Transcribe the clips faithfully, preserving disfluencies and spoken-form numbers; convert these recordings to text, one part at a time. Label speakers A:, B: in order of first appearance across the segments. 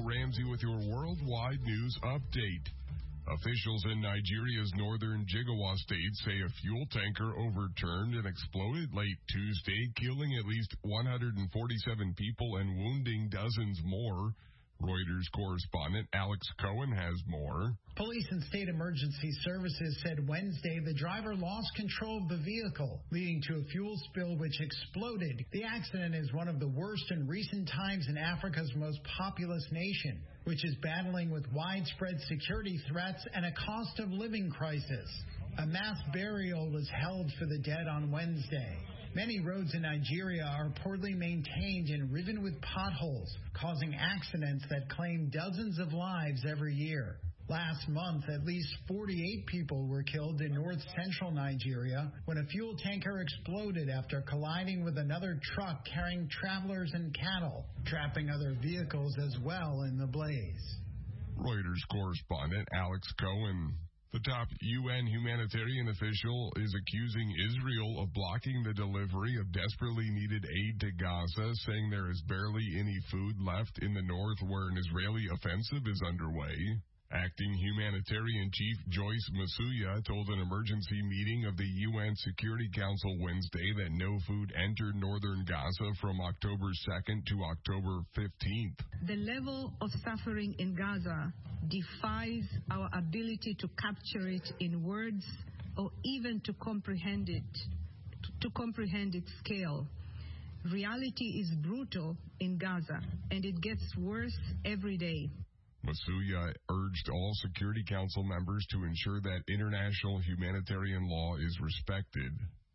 A: Ramsey with your worldwide news update. Officials in Nigeria's northern Jigawa state say a fuel tanker overturned and exploded late Tuesday, killing at least one hundred forty-seven people and wounding dozens more. Reuters correspondent Alex Cohen has more.
B: Police and state emergency services said Wednesday the driver lost control of the vehicle, leading to a fuel spill which exploded. The accident is one of the worst in recent times in Africa's most populous nation, which is battling with widespread security threats and a cost of living crisis. A mass burial was held for the dead on Wednesday. Many roads in Nigeria are poorly maintained and riven with potholes, causing accidents that claim dozens of lives every year. Last month, at least forty-eight people were killed in north-central Nigeria when a fuel tanker exploded after colliding with another truck carrying travelers and cattle, trapping other vehicles as well in the blaze.
A: Reuters correspondent Alex Cohen. The top U N humanitarian official is accusing Israel of blocking the delivery of desperately needed aid to Gaza, saying there is barely any food left in the north where an Israeli offensive is underway. Acting Humanitarian Chief Joyce Masuya told an emergency meeting of the U N Security Council Wednesday that no food entered northern Gaza from October second to October fifteenth.
C: The level of suffering in Gaza defies our ability to capture it in words or even to comprehend it, to comprehend its scale. Reality is brutal in Gaza, and it gets worse every day.
A: Masuya urged all Security Council members to ensure that international humanitarian law is respected.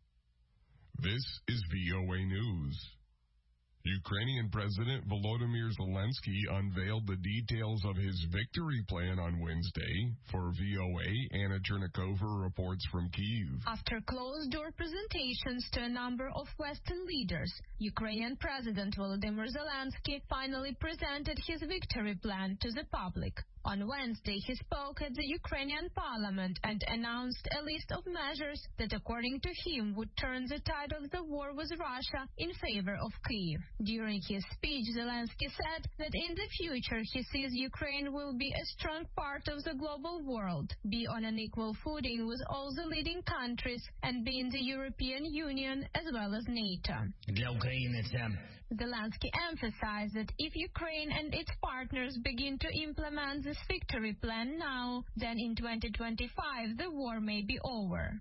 A: This is V O A News. Ukrainian President Volodymyr Zelensky unveiled the details of his victory plan on Wednesday. For V O A, Anna Chernikova reports from Kyiv.
D: After closed-door presentations to a number of Western leaders, Ukrainian President Volodymyr Zelensky finally presented his victory plan to the public. On Wednesday, he spoke at the Ukrainian parliament and announced a list of measures that, according to him, would turn the tide of the war with Russia in favor of Kyiv. During his speech, Zelensky said that in the future he sees Ukraine will be a strong part of the global world, be on an equal footing with all the leading countries, and be in the European Union as well as NATO. Zelensky emphasized that if Ukraine and its partners begin to implement this victory plan now, then in twenty twenty-five the war may be over.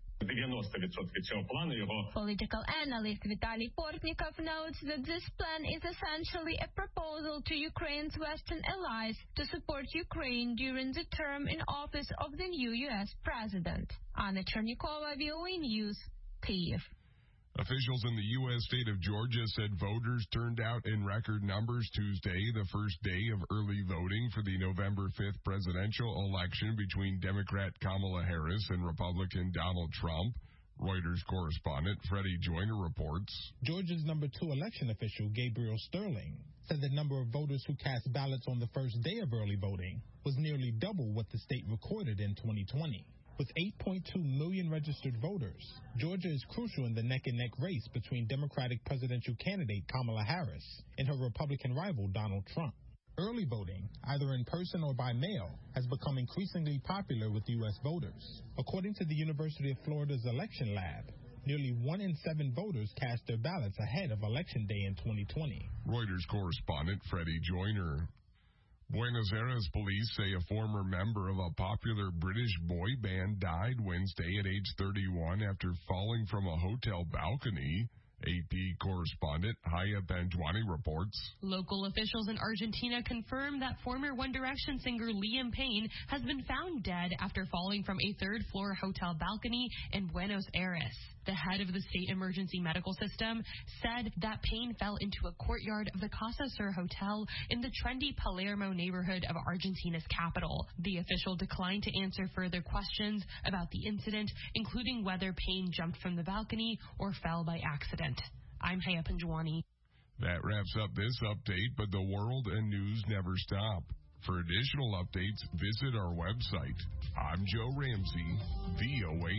D: Political analyst Vitaly Portnikov notes that this plan is essentially a proposal to Ukraine's Western allies to support Ukraine during the term in office of the new U S president. Anna Chernikova, V O A News, Kyiv.
A: Officials in the U S state of Georgia said voters turned out in record numbers Tuesday, the first day of early voting for the November fifth presidential election between Democrat Kamala Harris and Republican Donald Trump. Reuters correspondent Freddie Joyner reports.
E: Georgia's number two election official, Gabriel Sterling, said the number of voters who cast ballots on the first day of early voting was nearly double what the state recorded in twenty twenty. With eight point two million registered voters, Georgia is crucial in the neck-and-neck race between Democratic presidential candidate Kamala Harris and her Republican rival Donald Trump. Early voting, either in person or by mail, has become increasingly popular with U S voters. According to the University of Florida's election lab, nearly one in seven voters cast their ballots ahead of Election Day in twenty twenty.
A: Reuters correspondent Freddie Joyner. Buenos Aires police say a former member of a popular British boy band died Wednesday at age thirty-one after falling from a hotel balcony. A P correspondent Haya Panjwani reports.
F: Local officials in Argentina confirm that former One Direction singer Liam Payne has been found dead after falling from a third-floor hotel balcony in Buenos Aires. The head of the state emergency medical system said that Payne fell into a courtyard of the Casa Sur Hotel in the trendy Palermo neighborhood of Argentina's capital. The official declined to answer further questions about the incident, including whether Payne jumped from the balcony or fell by accident. I'm Haya Panjwani.
A: That wraps up this update, but the world and news never stop. For additional updates, visit our website. I'm Joe Ramsey, V O A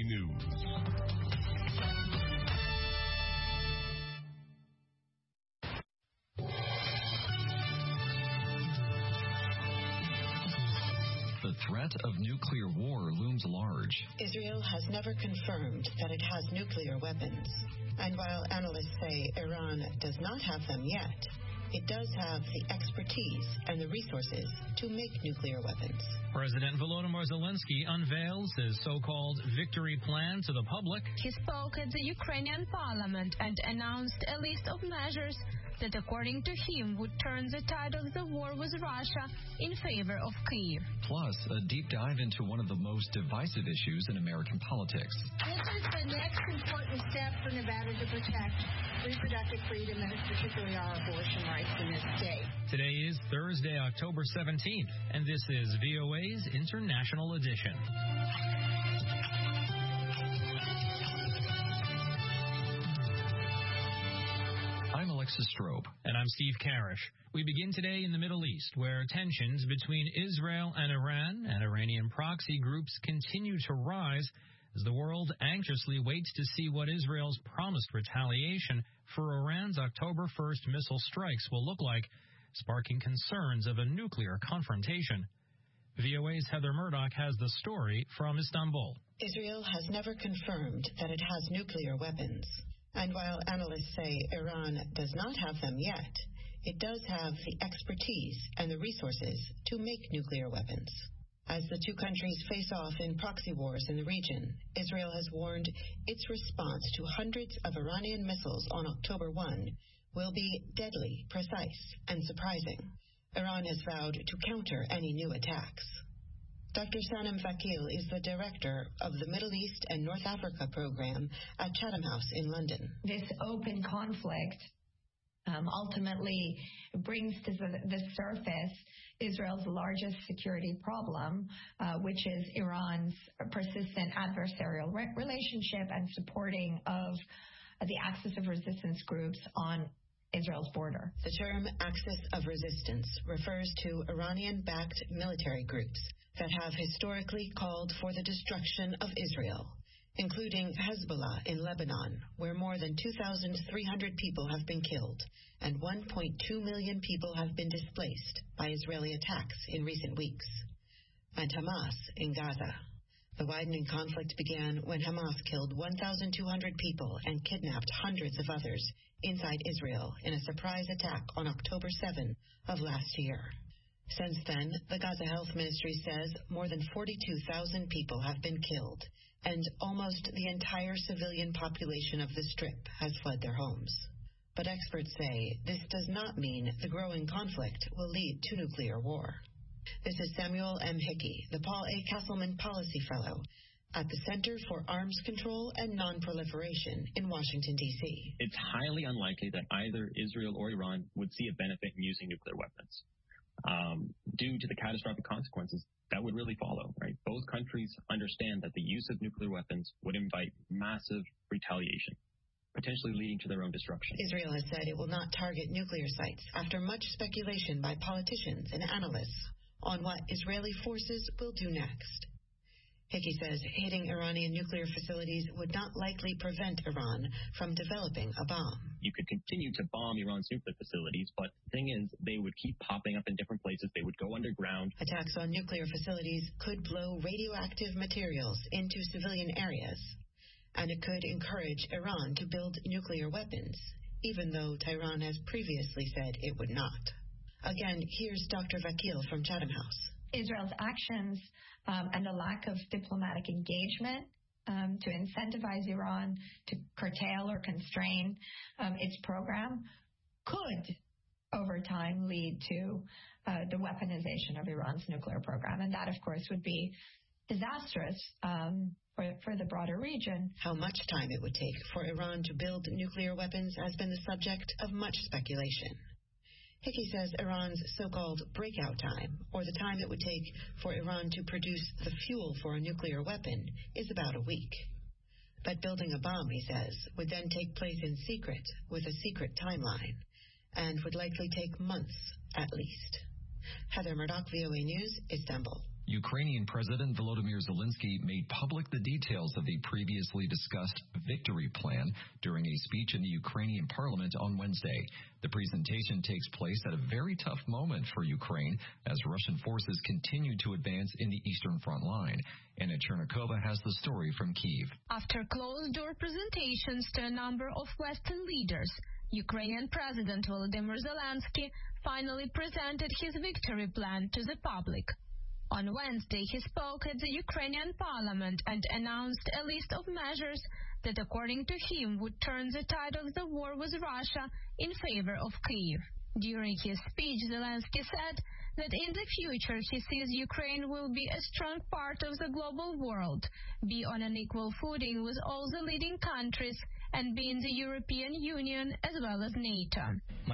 A: News.
G: threat of nuclear war looms large.
H: Israel has never confirmed that it has nuclear weapons. And while analysts say Iran does not have them yet, it does have the expertise and the resources to make nuclear weapons.
I: President Volodymyr Zelensky unveils his so-called victory plan to the public.
D: He spoke at the Ukrainian parliament and announced a list of measures that, according to him, would turn the tide of the war with Russia in favor of Kyiv.
G: Plus, a deep dive into one of the most divisive issues in American politics.
J: This is the next important step for Nevada to protect reproductive freedom and particularly our abortion rights in this state.
I: Today is Thursday, October seventeenth, and this is V O A's International Edition.
G: I'm Alexis Strobe.
I: And I'm Steve Karish. We begin today in the Middle East, where tensions between Israel and Iran and Iranian proxy groups continue to rise as the world anxiously waits to see what Israel's promised retaliation for Iran's October first missile strikes will look like, sparking concerns of a nuclear confrontation. V O A's Heather Murdoch has the story from Istanbul.
H: Israel has never confirmed that it has nuclear weapons. And while analysts say Iran does not have them yet, it does have the expertise and the resources to make nuclear weapons. As the two countries face off in proxy wars in the region, Israel has warned its response to hundreds of Iranian missiles on October first will be deadly, precise, and surprising. Iran has vowed to counter any new attacks. Doctor Sanem Vakil is the director of the Middle East and North Africa program at Chatham House in London.
K: This open conflict um, ultimately brings to the, the surface Israel's largest security problem, uh, which is Iran's persistent adversarial re- relationship and supporting of uh, the axis of resistance groups on Israel's border.
H: The term axis of resistance refers to Iranian-backed military groups that have historically called for the destruction of Israel, including Hezbollah in Lebanon, where more than two thousand three hundred people have been killed and one point two million people have been displaced by Israeli attacks in recent weeks, and Hamas in Gaza. The widening conflict began when Hamas killed one thousand two hundred people and kidnapped hundreds of others inside Israel in a surprise attack on October seventh of last year. Since then, the Gaza Health Ministry says more than forty-two thousand people have been killed, and almost the entire civilian population of the Strip has fled their homes. But experts say this does not mean the growing conflict will lead to nuclear war. This is Samuel M. Hickey, the Paul A. Castleman Policy Fellow at the Center for Arms Control and Non-Proliferation in Washington, D C
L: It's highly unlikely that either Israel or Iran would see a benefit in using nuclear weapons. Um, due to the catastrophic consequences that would really follow, right? Both countries understand that the use of nuclear weapons would invite massive retaliation, potentially leading to their own destruction.
H: Israel has said it will not target nuclear sites after much speculation by politicians and analysts on what Israeli forces will do next. Hickey says hitting Iranian nuclear facilities would not likely prevent Iran from developing a bomb.
L: You could continue to bomb Iran's nuclear facilities, but the thing is, they would keep popping up in different places. They would go underground.
H: Attacks on nuclear facilities could blow radioactive materials into civilian areas, and it could encourage Iran to build nuclear weapons, even though Tehran has previously said it would not. Again, here's Doctor Vakil from Chatham House.
K: Israel's actions um, and the lack of diplomatic engagement um, to incentivize Iran to curtail or constrain um, its program could, over time, lead to uh, the weaponization of Iran's nuclear program. And that, of course, would be disastrous um, for, for the broader region.
H: How much time it would take for Iran to build nuclear weapons has been the subject of much speculation. Hickey says Iran's so-called breakout time, or the time it would take for Iran to produce the fuel for a nuclear weapon, is about a week. But building a bomb, he says, would then take place in secret, with a secret timeline, and would likely take months at least. Heather Murdoch, V O A News, Istanbul.
G: Ukrainian President Volodymyr Zelensky made public the details of the previously discussed victory plan during a speech in the Ukrainian parliament on Wednesday. The presentation takes place at a very tough moment for Ukraine as Russian forces continue to advance in the eastern front line. Anna Chernikova has the story from Kyiv.
D: After closed-door presentations to a number of Western leaders, Ukrainian President Volodymyr Zelensky finally presented his victory plan to the public. On Wednesday, he spoke at the Ukrainian parliament and announced a list of measures that, according to him, would turn the tide of the war with Russia in favor of Kyiv. During his speech, Zelensky said that in the future he sees Ukraine will be a strong part of the global world, be on an equal footing with all the leading countries, and be in the European Union as well as NATO.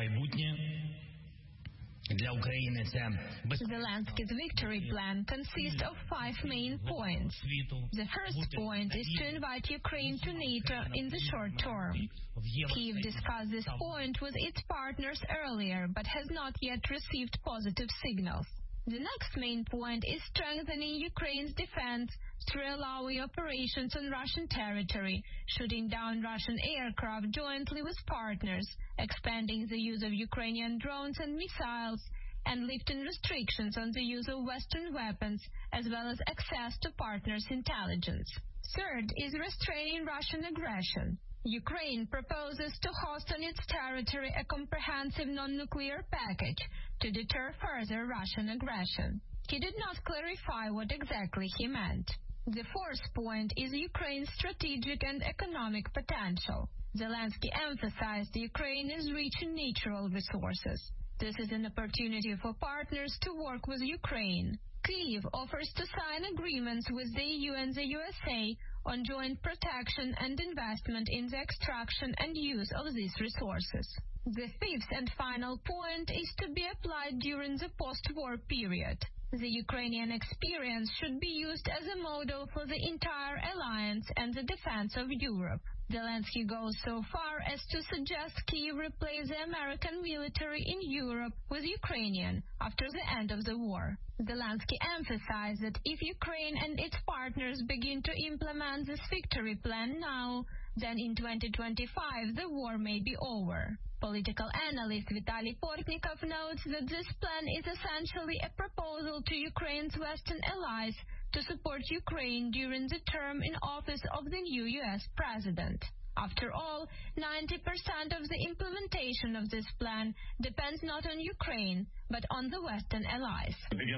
D: Zelensky's victory plan consists of five main points. The first point is to invite Ukraine to NATO in the short term. Kyiv discussed this point with its partners earlier, but has not yet received positive signals. The next main point is strengthening Ukraine's defense through allowing operations on Russian territory, shooting down Russian aircraft jointly with partners, expanding the use of Ukrainian drones and missiles, and lifting restrictions on the use of Western weapons, as well as access to partners' intelligence. Third is restraining Russian aggression. Ukraine proposes to host on its territory a comprehensive non-nuclear package to deter further Russian aggression. He did not clarify what exactly he meant. The fourth point is Ukraine's strategic and economic potential. Zelensky emphasized Ukraine is rich in natural resources. This is an opportunity for partners to work with Ukraine. Kyiv offers to sign agreements with the E U and the U S A on joint protection and investment in the extraction and use of these resources. The fifth and final point is to be applied during the post-war period. The Ukrainian experience should be used as a model for the entire alliance and the defense of Europe. Zelensky goes so far as to suggest Kyiv replace the American military in Europe with Ukrainian after the end of the war. Zelensky emphasized that if Ukraine and its partners begin to implement this victory plan now, then in twenty twenty-five the war may be over. Political analyst Vitaly Portnikov notes that this plan is essentially a proposal to Ukraine's Western allies to support Ukraine during the term in office of the new U S president. After all, ninety percent of the implementation of this plan depends not on Ukraine, but on the Western allies.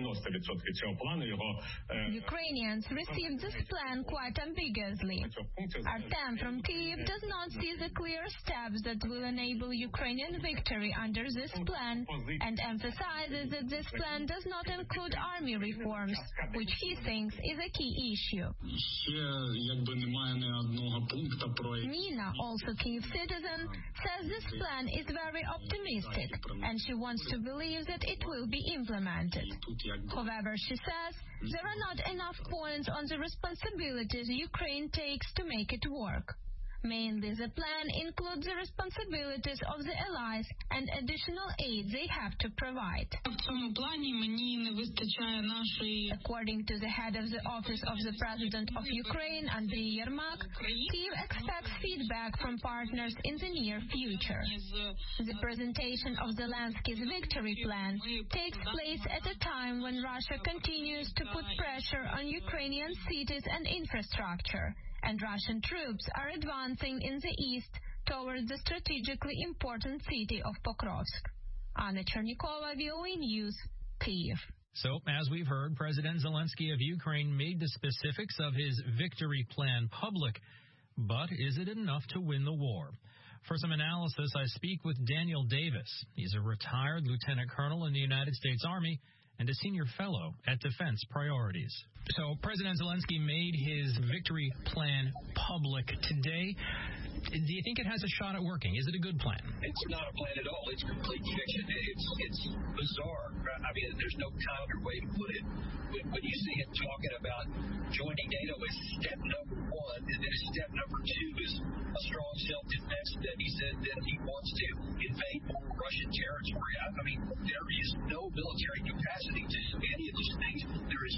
D: Ukrainians received this plan quite ambiguously. Artem from Kyiv does not see the clear steps that will enable Ukrainian victory under this plan, and emphasizes that this plan does not include army reforms, which he thinks is a key issue. Nina, also Kyiv citizen, says this plan is very optimistic, and she wants to believe that it will be implemented. However, she says there are not enough points on the responsibilities Ukraine takes to make it work. Mainly, the plan includes the responsibilities of the allies and additional aid they have to provide. According to the head of the Office of the President of Ukraine, Andriy Yermak, Kyiv expects feedback from partners in the near future. The presentation of Zelensky's victory plan takes place at a time when Russia continues to put pressure on Ukrainian cities and infrastructure, and Russian troops are advancing in the east towards the strategically important city of Pokrovsk. Anna Chernikova, V O A News, Kyiv.
I: So, as we've heard, President Zelensky of Ukraine made the specifics of his victory plan public. But is it enough to win the war? For some analysis, I speak with Daniel Davis. He's a retired lieutenant colonel in the United States Army and a senior fellow at Defense Priorities. So President Zelensky made his victory plan public today. Do you think it has a shot at working? Is it a good plan?
M: It's not a plan at all. It's complete fiction. It's it's bizarre. I mean, there's no kinder way to put it. When, when you see him talking about joining NATO as step number one, and then step number two is a strong self-defense, then he said that he wants to invade more Russian territory. I, I mean, there is no military capacity to do any of these things. There is no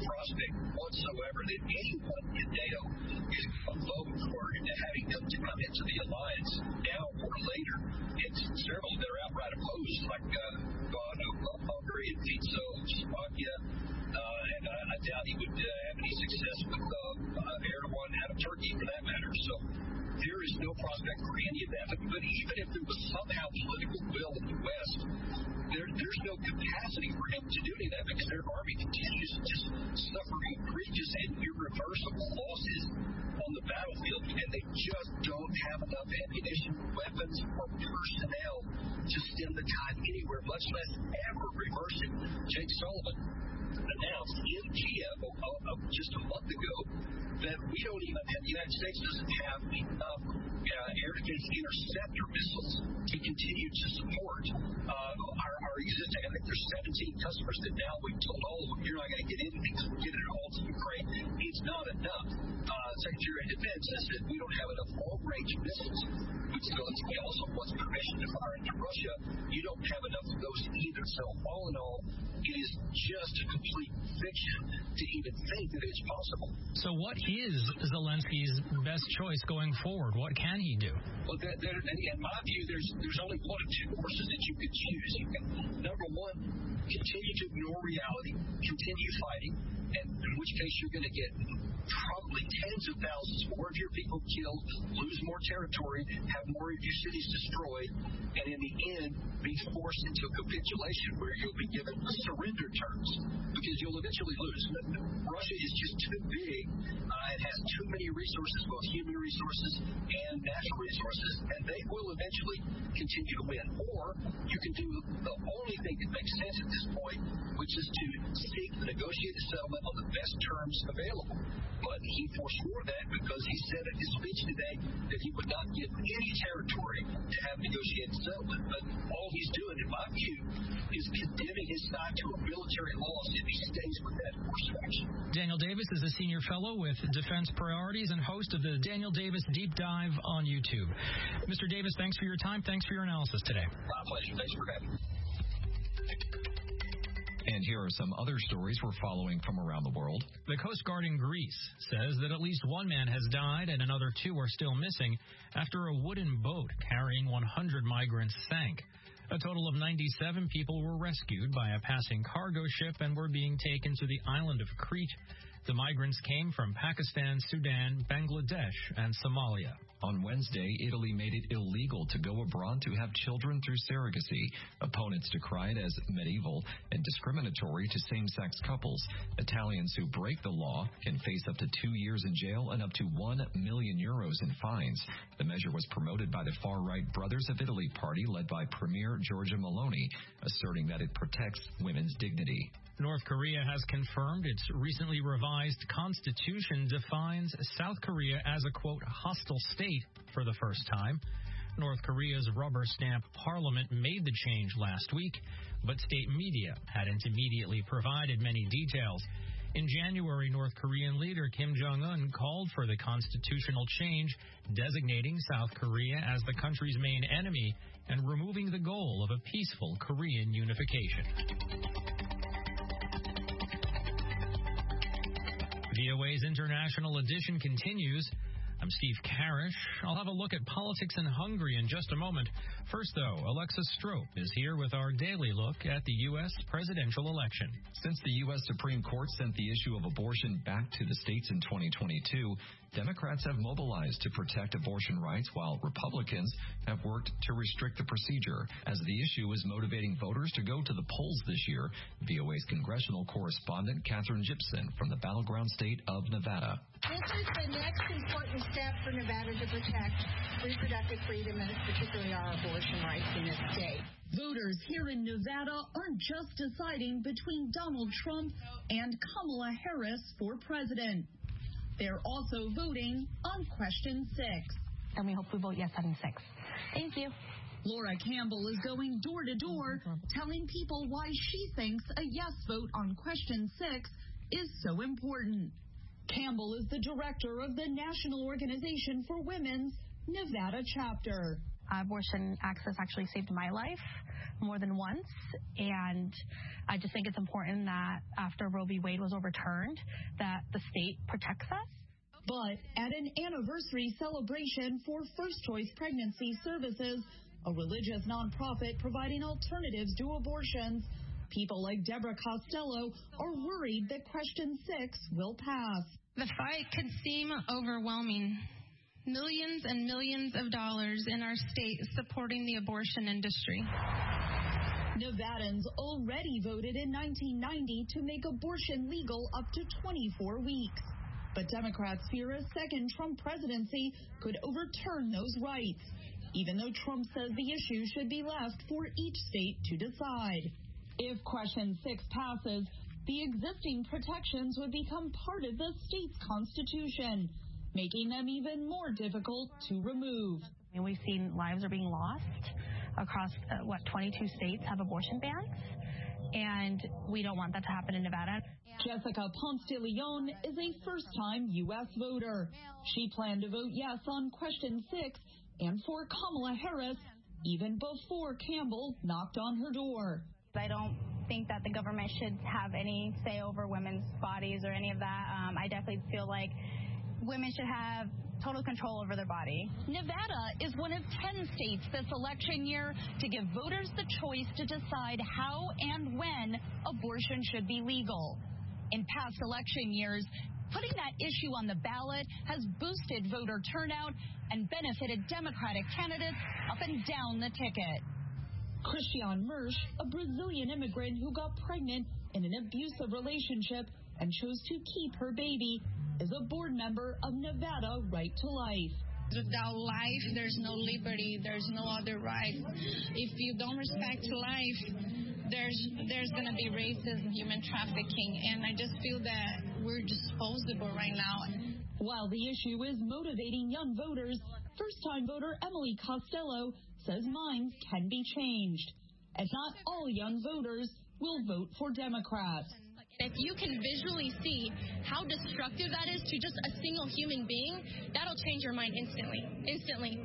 M: prospect whatsoever that anyone in NATO is going to vote for having them to come into the alliance now or later. It's several that are outright opposed, like uh, Hungary and Fico, Slovakia, uh, and uh, I doubt he would uh, have any success with uh, uh, Erdogan out of Turkey, for that matter. So there is no prospect for any of that. But, but even if there was somehow political will in the West, there, there's no capacity for him to do any of that because their army continues to just suffer egregious and irreversible losses on the battlefield, and they just don't have enough ammunition, weapons, or personnel to stem the tide anywhere, much less ever reverse it. Jake Sullivan announced in Kiev uh, uh, just a month ago that we don't even have, the United States doesn't have enough uh, air defense interceptor missiles to continue to support uh, our, our existing. I think there's seventeen customers that now we've told all of them, you're not going to get anything because we're getting it all to Ukraine. It's not enough. Uh, Secretary of Defense says that we don't have enough long-range missiles, which Zelensky also wants permission to fire into Russia. You don't have enough of those either. So all in all, it is just a complete fiction to even think that it's possible.
I: So what is Zelensky's best choice going forward? What can he do?
M: Well, that, that, in my view, there's there's only one of two courses that you could choose. You can, number one, continue to ignore reality, continue fighting, and in which case you're going to get probably tens of thousands more of your people killed, lose more territory, have more of your cities destroyed, and in the end be forced into a capitulation where you'll be given surrender terms because you'll eventually lose. Russia is just too big. Uh, it has too many resources, both human resources and natural resources, and they will eventually continue to win. Or you can do the only thing that makes sense at this point, which is to seek the negotiated settlement on the best terms available. But he forswore that because he said in his speech today that he would not give any territory to have negotiated settlement. But all he's doing, in my view, is condemning his side to a military loss if he stays with that course of action.
I: Daniel Davis is a senior fellow with Defense Priorities and host of the Daniel Davis Deep Dive on YouTube. Mister Davis, thanks for your time. Thanks for your analysis today.
M: My pleasure. Thanks for having me.
G: And here are some other stories we're following from around the world.
I: The Coast Guard in Greece says that at least one man has died and another two are still missing after a wooden boat carrying one hundred migrants sank. A total of ninety-seven people were rescued by a passing cargo ship and were being taken to the island of Crete. The migrants came from Pakistan, Sudan, Bangladesh, and Somalia.
G: On Wednesday, Italy made it illegal to go abroad to have children through surrogacy. Opponents decry it as medieval and discriminatory to same-sex couples. Italians who break the law can face up to two years in jail and up to one million euros in fines. The measure was promoted by the far-right Brothers of Italy party led by Premier Giorgia Meloni, asserting that it protects women's dignity.
I: North Korea has confirmed its recently revised constitution defines South Korea as a, quote, hostile state for the first time. North Korea's rubber stamp parliament made the change last week, but state media hadn't immediately provided many details. In January, North Korean leader Kim Jong-un called for the constitutional change, designating South Korea as the country's main enemy and removing the goal of a peaceful Korean unification. V O A's International Edition continues. I'm Steve Karish. I'll have a look at politics in Hungary in just a moment. First, though, Alexis Strope is here with our daily look at the U S presidential election.
G: Since the U S Supreme Court sent the issue of abortion back to the states in twenty twenty-two, Democrats have mobilized to protect abortion rights while Republicans have worked to restrict the procedure. As the issue is motivating voters to go to the polls this year, V O A's congressional correspondent Catherine Gibson from the battleground state of Nevada.
J: This is the next important step for Nevada to protect reproductive freedom and particularly our abortion rights in this state.
N: Voters here in Nevada aren't just deciding between Donald Trump and Kamala Harris for president. They're also voting on question six.
O: And we hope we vote yes on six. Thank you.
N: Laura Campbell is going door to door, telling people why she thinks a yes vote on question six is so important. Campbell is the director of the National Organization for Women's Nevada chapter.
O: Abortion access actually saved my life more than once, and I just think it's important that after Roe v. Wade was overturned, that the state protects us.
N: But at an anniversary celebration for First Choice Pregnancy Services, a religious nonprofit providing alternatives to abortions, people like Deborah Costello are worried that Question six will pass.
P: The fight could seem overwhelming. Millions and millions of dollars in our state supporting the abortion industry.
N: Nevadans already voted in nineteen ninety to make abortion legal up to twenty-four weeks. But Democrats fear a second Trump presidency could overturn those rights, even though Trump says the issue should be left for each state to decide. If Question six passes, the existing protections would become part of the state's constitution, making them even more difficult to remove.
O: And we've seen lives are being lost across, uh, what, twenty-two states have abortion bans, and we don't want that to happen in Nevada.
N: Jessica Ponce de Leon is a first-time U S voter. She planned to vote yes on Question six and for Kamala Harris even before Campbell knocked on her door.
Q: I don't think that the government should have any say over women's bodies or any of that. Um, I definitely feel like women should have total control over their body.
R: Nevada is one of ten states this election year to give voters the choice to decide how and when abortion should be legal. In past election years, putting that issue on the ballot has boosted voter turnout and benefited Democratic candidates up and down the ticket.
N: Christiane Mersch, a Brazilian immigrant who got pregnant in an abusive relationship and chose to keep her baby, is a board member of Nevada Right to Life.
P: Without life, there's no liberty, there's no other right. If you don't respect life, there's there's going to be racism, human trafficking, and I just feel that we're disposable right now.
N: While the issue is motivating young voters, first-time voter Emily Costello says minds can be changed, as not all young voters will vote for Democrats.
P: If you can visually see how destructive that is to just a single human being, that'll change your mind instantly. Instantly.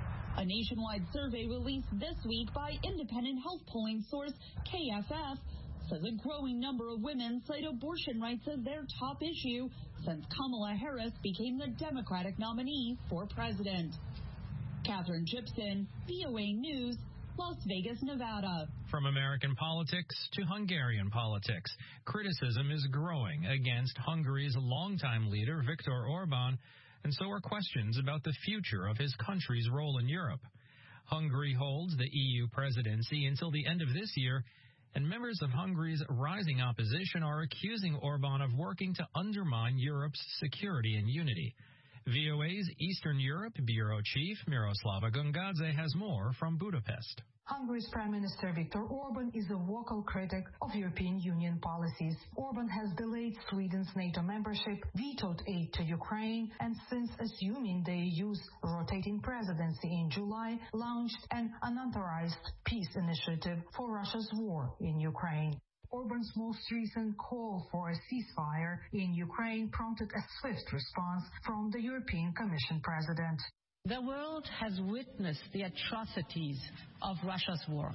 N: A nationwide survey released this week by independent health polling source K F F says a growing number of women cite abortion rights as their top issue since Kamala Harris became the Democratic nominee for president. Catherine Gibson, V O A News, Las Vegas, Nevada.
I: From American politics to Hungarian politics, criticism is growing against Hungary's longtime leader, Viktor Orban, and so are questions about the future of his country's role in Europe. Hungary holds the E U presidency until the end of this year, and members of Hungary's rising opposition are accusing Orban of working to undermine Europe's security and unity. V O A's Eastern Europe Bureau Chief Miroslava Gungadze has more from Budapest.
S: Hungary's Prime Minister Viktor Orban is a vocal critic of European Union policies. Orban has delayed Sweden's NATO membership, vetoed aid to Ukraine, and since assuming the E U's rotating presidency in July, launched an unauthorized peace initiative for Russia's war in Ukraine. Orban's most recent call for a ceasefire in Ukraine prompted a swift response from the European Commission president.
T: The world has witnessed the atrocities of Russia's war.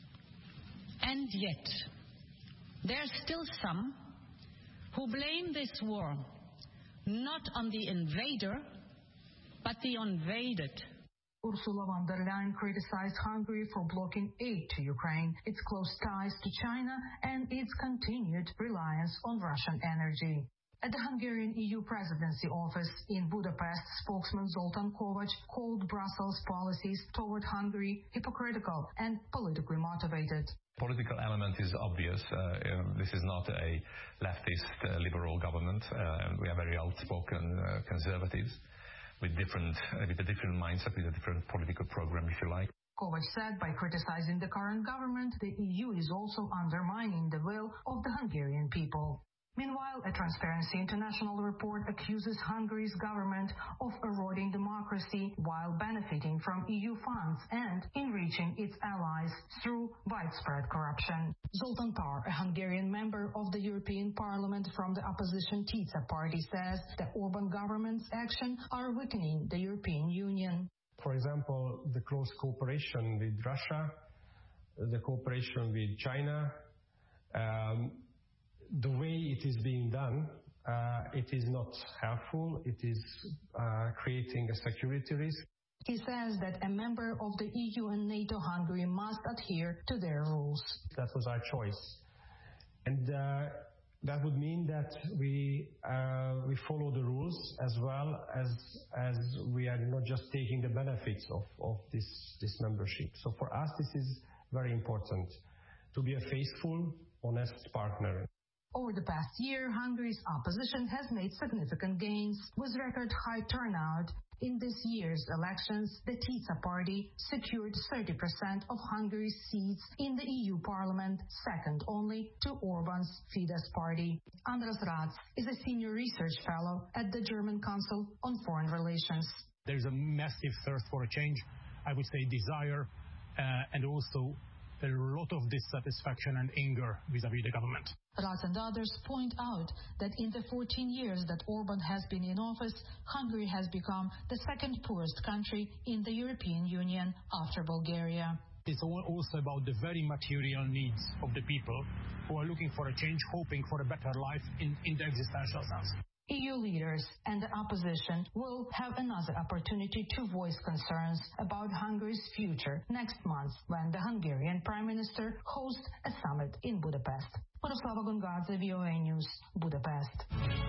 T: And yet, there are still some who blame this war not on the invader, but the invaded.
S: Ursula von der Leyen criticized Hungary for blocking aid to Ukraine, its close ties to China, and its continued reliance on Russian energy. At the Hungarian E U presidency office in Budapest, spokesman Zoltán Kovács called Brussels' policies toward Hungary hypocritical and politically motivated.
U: Political element is obvious. Uh, this is not a leftist uh, liberal government. Uh, we are very outspoken uh, conservatives with different, uh, with a different mindset, with a different political program, if you like.
S: Kovács said by criticizing the current government, the E U is also undermining the will of the Hungarian people. Meanwhile, a Transparency International report accuses Hungary's government of eroding democracy while benefiting from E U funds and enriching its allies through widespread corruption. Zoltán Tar, a Hungarian member of the European Parliament from the opposition Tisza party, says the Orban government's actions are weakening the European Union.
B: For example, the close cooperation with Russia, the cooperation with China, um, the way it is being done, uh, it is not helpful. It is uh, creating a security risk.
S: He says that a member of the E U and NATO, Hungary, must adhere to their rules.
B: That was our choice. And uh, that would mean that we uh, we follow the rules as well as as we are not just taking the benefits of, of this, this membership. So for us, this is very important, to be a faithful, honest partner.
S: Over the past year, Hungary's opposition has made significant gains. With record high turnout in this year's elections, the Tisza party secured thirty percent of Hungary's seats in the E U Parliament, second only to Orban's Fidesz party. Andras Ratz is a senior research fellow at the German Council on Foreign Relations.
V: There's a massive thirst for a change, I would say desire, uh, and also a lot of dissatisfaction and anger vis-à-vis the government.
S: Ratz and others point out that in the fourteen years that Orban has been in office, Hungary has become the second poorest country in the European Union after Bulgaria.
V: It's also about the very material needs of the people who are looking for a change, hoping for a better life in, in the existential sense.
S: E U leaders and the opposition will have another opportunity to voice concerns about Hungary's future next month when the Hungarian Prime Minister hosts a summit in Budapest. Miroslava Gongadze, V O A News, Budapest.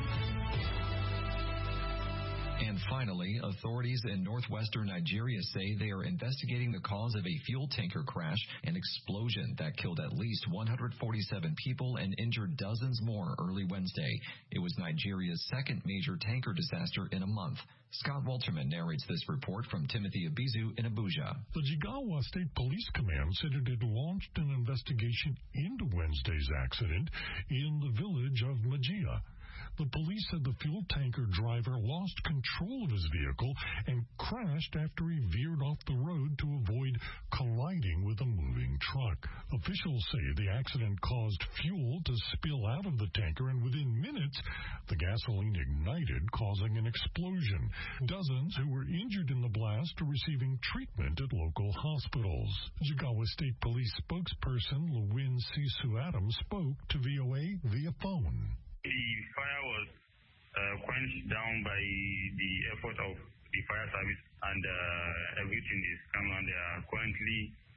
G: And finally, authorities in northwestern Nigeria say they are investigating the cause of a fuel tanker crash and explosion that killed at least one hundred forty-seven people and injured dozens more early Wednesday. It was Nigeria's second major tanker disaster in a month. Scott Walterman narrates this report from Timothy Abizu in Abuja.
W: The Jigawa State Police Command said it had launched an investigation into Wednesday's accident in the village of Majia. The police said the fuel tanker driver lost control of his vehicle and crashed after he veered off the road to avoid colliding with a moving truck. Officials say the accident caused fuel to spill out of the tanker, and within minutes, the gasoline ignited, causing an explosion. Dozens who were injured in the blast are receiving treatment at local hospitals. Jigawa State Police spokesperson Lewin Sisu Adams spoke to V O A via phone.
X: The fire was uh, quenched down by the effort of the fire service, and uh, everything is come on. They are currently,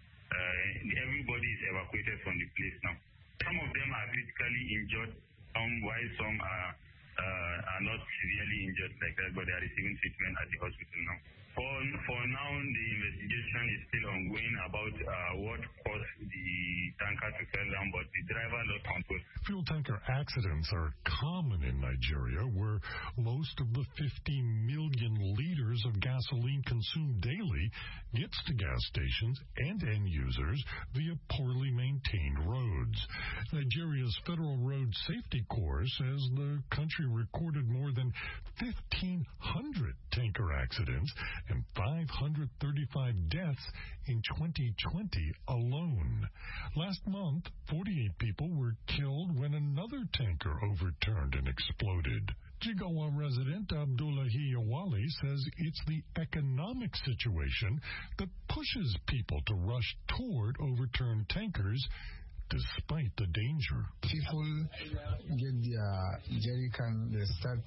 X: uh, everybody is evacuated from the place now. Some of them are critically injured, some while some are, uh, are not severely injured like that, but they are receiving treatment at the hospital now. For, for now, the investigation is still ongoing about uh, what caused the tanker to fall down, but the driver lost control.
W: Fuel tanker accidents are common in Nigeria, where most of the fifteen million liters of gasoline consumed daily gets to gas stations and end users via poorly maintained roads. Nigeria's Federal Road Safety Corps says the country recorded more than fifteen hundred tanker accidents and five hundred thirty-five deaths in twenty twenty alone. Last month, forty-eight people were killed when another tanker overturned and exploded. Jigawa resident Abdullahi Awali says it's the economic situation that pushes people to rush toward overturned tankers despite the danger.
Y: People get their jerry can, they start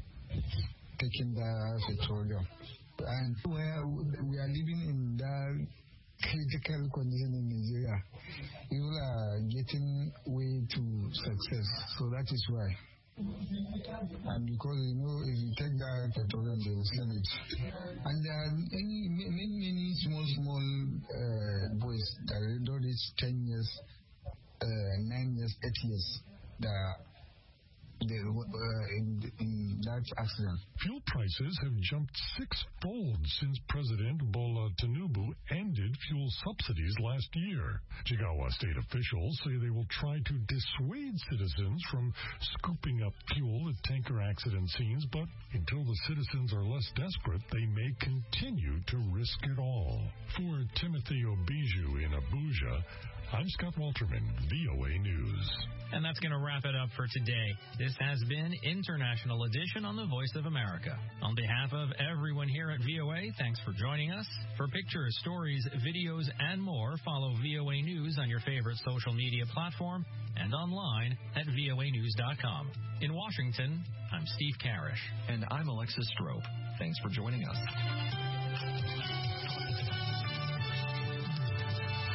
Y: taking the petroleum. And where we are living in that critical condition in Nigeria, people are getting way to success. So that is why. And because, you know, if you take that petroleum, they will sell it. And there are many, many, many small, small uh, boys that don't reach ten years, uh, nine years, eight years, that They, uh, in, in that accident.
W: Fuel prices have jumped six-fold since President Bola Tinubu ended fuel subsidies last year. Jigawa state officials say they will try to dissuade citizens from scooping up fuel at tanker accident scenes, but until the citizens are less desperate, they may continue to risk it all. For Timothy Obiju in Abuja, I'm Scott Walterman, V O A News.
I: And that's going to wrap it up for today. This has been International Edition on the Voice of America. America. On behalf of everyone here at V O A, thanks for joining us. For pictures, stories, videos, and more, follow V O A News on your favorite social media platform and online at V O A news dot com. In Washington, I'm Steve Karish.
G: And I'm Alexis Strope. Thanks for joining us.